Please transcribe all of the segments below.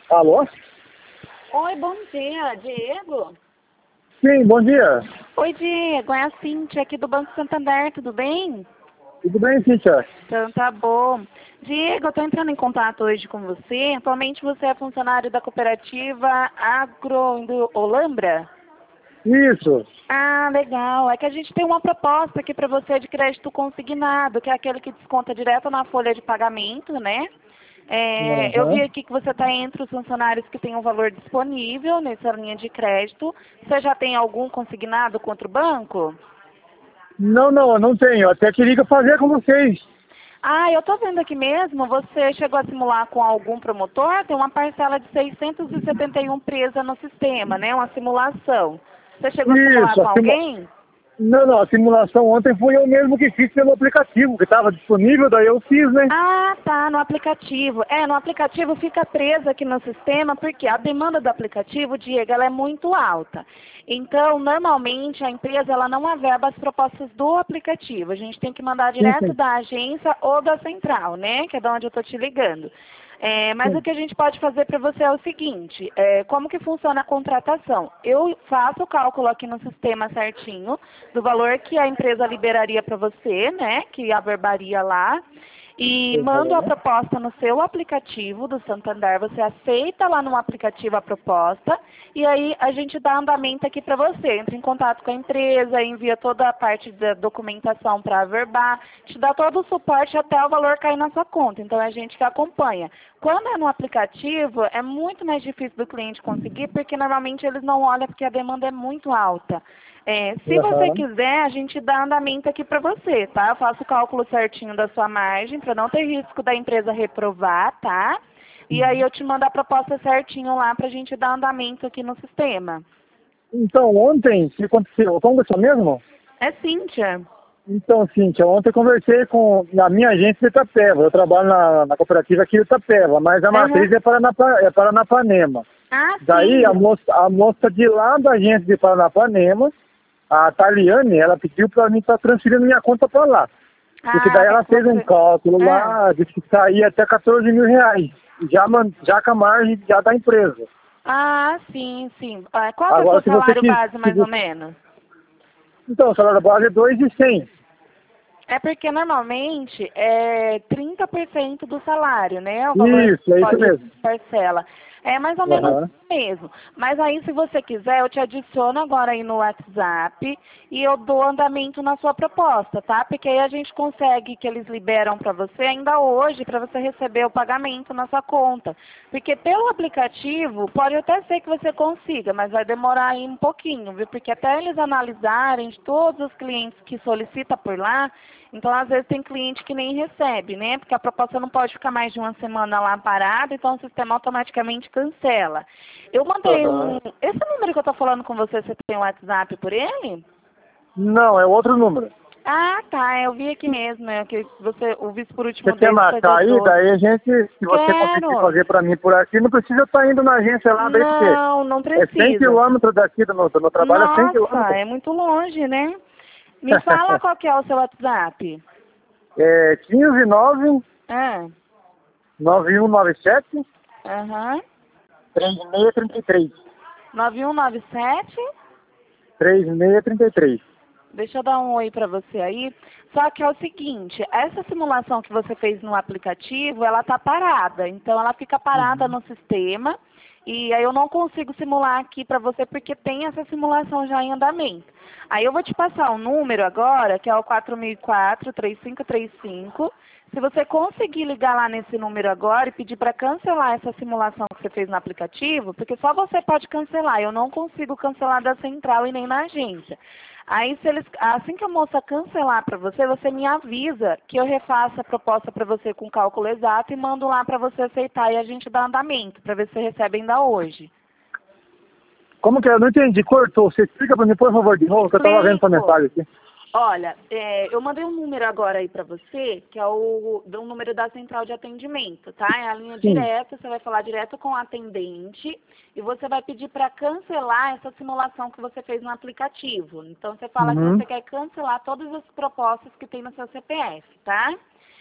Alô? Oi, bom dia, Diego. Sim, bom dia. Oi, Diego, é a Cíntia aqui do Banco Santander, tudo bem? Tudo bem, Cíntia? Então tá bom. Diego, eu tô entrando em contato hoje com você. Atualmente você é funcionário da cooperativa Agro do Olambra? Isso. Ah, legal. É que a gente tem uma proposta aqui para você de crédito consignado, que é aquele que desconta direto na folha de pagamento, né? Eu vi Aham. aqui que você está entre os funcionários que tem um valor disponível nessa linha de crédito. Você já tem algum consignado contra o banco? Não, eu não tenho. Eu até queria fazer com vocês. Ah, eu estou vendo aqui mesmo, você chegou a simular com algum promotor? Tem uma parcela de 671 presa no sistema, né? Uma simulação. Você chegou a simular Isso. com alguém? Não, a simulação ontem foi eu mesmo que fiz pelo aplicativo, que estava disponível, daí eu fiz, né? Ah, tá, no aplicativo. No aplicativo fica presa aqui no sistema, porque a demanda do aplicativo, Diego, ela é muito alta. Então, normalmente, a empresa ela não averba as propostas do aplicativo. A gente tem que mandar Sim, direto sim. da agência ou da central, né? Que é de onde eu estou te ligando. Mas o Sim. que a gente pode fazer para você é o seguinte, como que funciona a contratação? Eu faço o cálculo aqui no sistema certinho do valor que a empresa liberaria para você, né, que averbaria lá, e mando a Uhum. proposta no seu aplicativo do Santander, você aceita lá no aplicativo a proposta, e aí a gente dá andamento aqui para você, entra em contato com a empresa, envia toda a parte da documentação para averbar, te dá todo o suporte até o valor cair na sua conta, então é a gente que acompanha. Quando é no aplicativo, é muito mais difícil do cliente conseguir, porque normalmente eles não olham porque a demanda é muito alta. Se você Aham. quiser, a gente dá andamento aqui para você, tá? Eu faço o cálculo certinho da sua margem, para não ter risco da empresa reprovar, tá? E aí eu te mando a proposta certinho lá para a gente dar andamento aqui no sistema. Então, ontem, o que aconteceu? Como você mesmo? É Cíntia. Então, Cíntia, ontem eu conversei com a minha agência de Itapeva. Eu trabalho na cooperativa aqui de Itapeva, mas a Aham. matriz é Paranapanema. Ah, Daí sim. a moça de lá da agência de Paranapanema, a Taliane, ela pediu para mim estar transferindo minha conta para lá. Porque Ah, daí para ela que fez um você... cálculo Ah, lá, disse que saía até 14 mil reais. Já com a margem já da empresa. sim, sim. Qual que é o seu Agora, se você salário quis. base, mais ou menos? Então, o salário base é 2.100. É porque normalmente é 30% do salário, né? O valor Isso, é isso de mesmo. parcela. É mais ou menos Aham. mesmo. Mas aí, se você quiser, eu te adiciono agora aí no WhatsApp e eu dou andamento na sua proposta, tá? Porque aí a gente consegue que eles liberam para você ainda hoje, para você receber o pagamento na sua conta. Porque pelo aplicativo, pode até ser que você consiga, mas vai demorar aí um pouquinho, viu? Porque até eles analisarem de todos os clientes que solicitam por lá, então às vezes tem cliente que nem recebe, né? Porque a proposta não pode ficar mais de uma semana lá parada, então o sistema automaticamente cancela. Eu mandei Aham. um... Esse número que eu tô falando com você, você tem um WhatsApp por ele? Não, é outro número. Ah, tá, eu vi aqui mesmo, que você, o vice por Você último quer dele foi marcar aí? D12. Daí a gente, se você conseguir Quero! fazer para mim por aqui, não precisa estar indo na agência lá, daí porque Não, não é 100 precisa. quilômetros daqui do meu trabalho, é 100 Nossa, quilômetros. é muito longe, né? Me fala qual que é o seu WhatsApp. É 159 Ah, 9197 aham. 3633. 9197. 3633. Deixa eu dar um oi para você aí. Só que é o seguinte, essa simulação que você fez no aplicativo, ela tá parada. Então ela fica parada no sistema e aí eu não consigo simular aqui para você porque tem essa simulação já em andamento. Aí eu vou te passar um número agora, que é o 4004-3535. Se você conseguir ligar lá nesse número agora e pedir para cancelar essa simulação que você fez no aplicativo, porque só você pode cancelar, eu não consigo cancelar da central e nem na agência. Aí, assim que a moça cancelar para você, você me avisa que eu refaço a proposta para você com cálculo exato e mando lá para você aceitar e a gente dá andamento, para ver se você recebe ainda hoje. Como que é? Eu não entendi, cortou. Você explica para mim, por favor, de novo, que eu estava vendo essa Explico. mensagem aqui. Olha, eu mandei um número agora aí para você, que é o número da central de atendimento, tá? É a linha Sim. direta, você vai falar direto com o atendente e você vai pedir para cancelar essa simulação que você fez no aplicativo. Então, você fala que Uhum. você quer cancelar todas as propostas que tem no seu CPF, tá?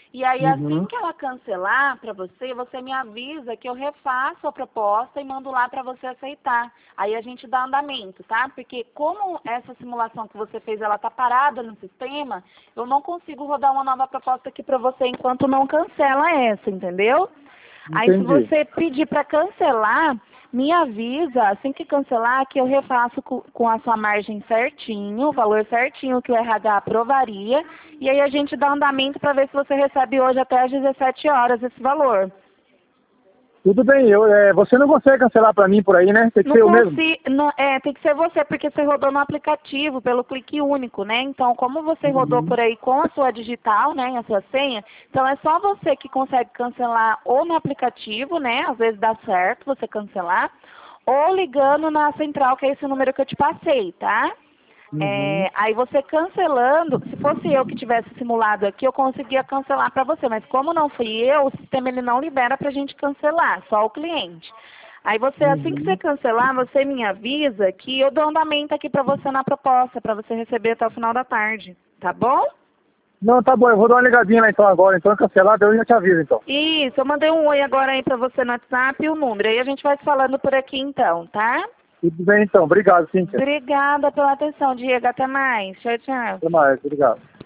E aí, assim que ela cancelar para você, você me avisa que eu refaço a proposta e mando lá para você aceitar. Aí a gente dá andamento, tá? Porque como essa simulação que você fez, ela tá parada no sistema, eu não consigo rodar uma nova proposta aqui para você enquanto não cancela essa, entendeu? Aí se você pedir para cancelar, me avisa, assim que cancelar, que eu refaço com a sua margem certinho, o valor certinho que o RH aprovaria, e aí a gente dá andamento para ver se você recebe hoje até às 17 horas esse valor. Tudo bem, você não consegue cancelar para mim por aí, né? Tem que ser eu mesmo. Tem que ser você, porque você rodou no aplicativo, pelo clique único, né? Então, como você rodou por aí com a sua digital, né, a sua senha, então é só você que consegue cancelar ou no aplicativo, né? Às vezes dá certo você cancelar, ou ligando na central, que é esse número que eu te passei, tá? Aí você cancelando, se fosse eu que tivesse simulado aqui, eu conseguia cancelar para você, mas como não fui eu, o sistema ele não libera para a gente cancelar, só o cliente. Aí você, assim que você cancelar, você me avisa que eu dou andamento aqui para você na proposta, para você receber até o final da tarde, tá bom? Não, tá bom, eu vou dar uma ligadinha lá então agora, então cancelado eu já te aviso então. Isso, eu mandei um oi agora aí para você no WhatsApp e o número, aí a gente vai se falando por aqui então, tá? Tudo bem então, obrigado, Cíntia. Obrigada pela atenção, Diego. Até mais. Tchau, tchau. Até mais, obrigado.